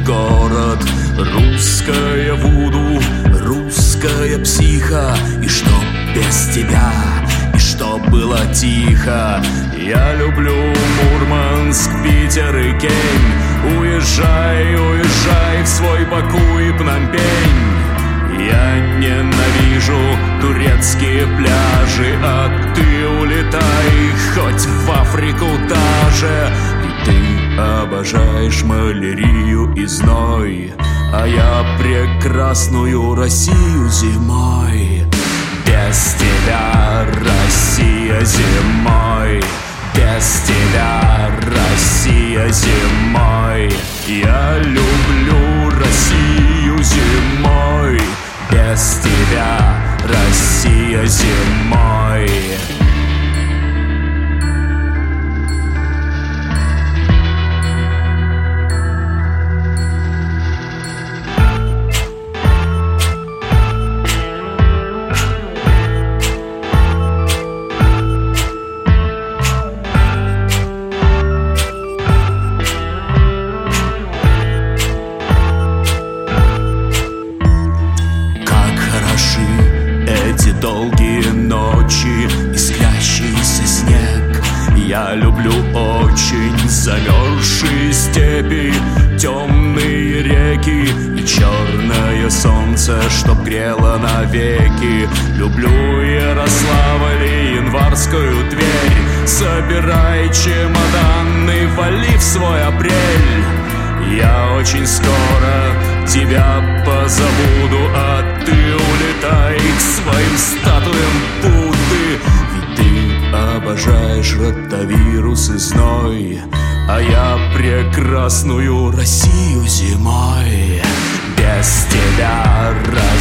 город. Русская вуду, русская психа. И чтоб без тебя, и чтоб было тихо. Я люблю Мурманск, Питер и Кень. Уезжай, уезжай в свой Баку и Пномпень. Я ненавижу турецкие пляжи, а ты улетай хоть в Африку даже. И ты обожаешь малярию и зной, а я прекрасную Россию зимой. Без тебя, Россия, зимой. Без тебя, Россия, зимой. Я люблю Россию зимой. Без тебя, Россия, зимой. Эти долгие ночи, искрящийся снег. Я люблю очень замерзшие степи, темные реки и черное солнце, чтоб грело навеки. Люблю Ярославль и январскую Тверь. Собирай чемоданы, вали в свой апрель. Я очень скоро тебя позабуду, а ты улетай к своим статуям Будды. Ведь ты обожаешь ротавирус и зной, а я прекрасную Россию зимой. Без тебя, Россия,